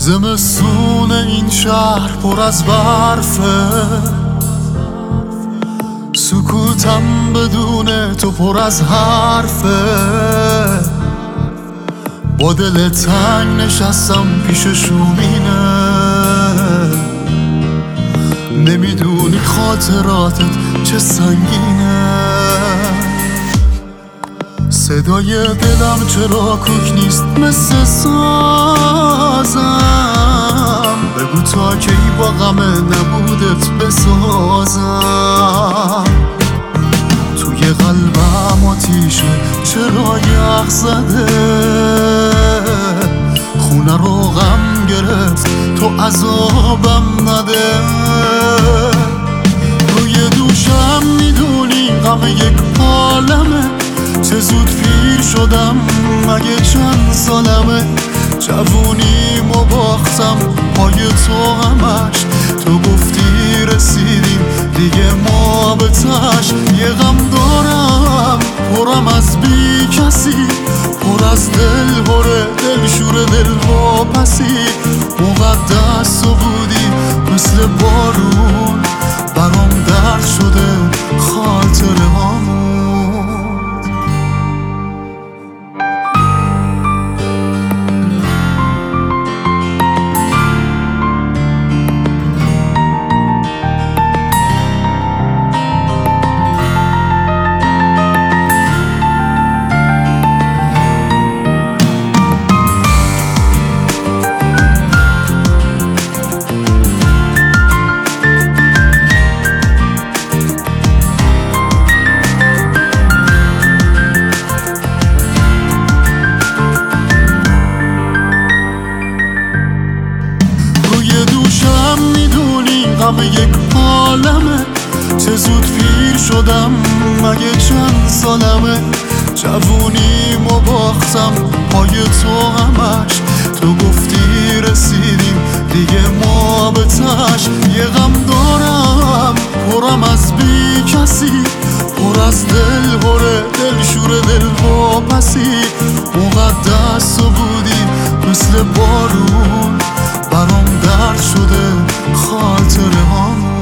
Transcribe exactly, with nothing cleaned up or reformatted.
زمستون این شهر پر از برفه، سکوتم بدون تو پر از حرفه. با دل تنگ نشستم پیش شومینه، نمیدونی خاطراتت چه سنگینه. صدای دلم چرا کوک نیست مثل سازم، بگو تا کی با غم نبودت بسازم. توی قلبم آتیشه چرا یخ زده، خونه رو غم گرفت تو عذابم نده. روی دوشم میدونی غم یک عالمه، چه زود پیر شدم مگه چند سالمه. جوونیمو باختم پای تو همش، تو گفتی رسیدیم دیگه ما به تش. یه غم دارم پرم از بی کسی، پر از دل بره دل شور دل واپسی. مقدس تو بودی مثل بارون، برام درد شده خاطره هامون. غم یک عالمه، چه زود پیر شدم مگه چند سالمه. جوونیمو باختم پای تو همش، تو گفتی رسیدیم دیگه ما به تش. یه غم دارم پرم از بی کسی، پر از دل بره دل شور دل واپسی. مقدس تو بودی مثل بارون، برام درد شده خاطره هامون.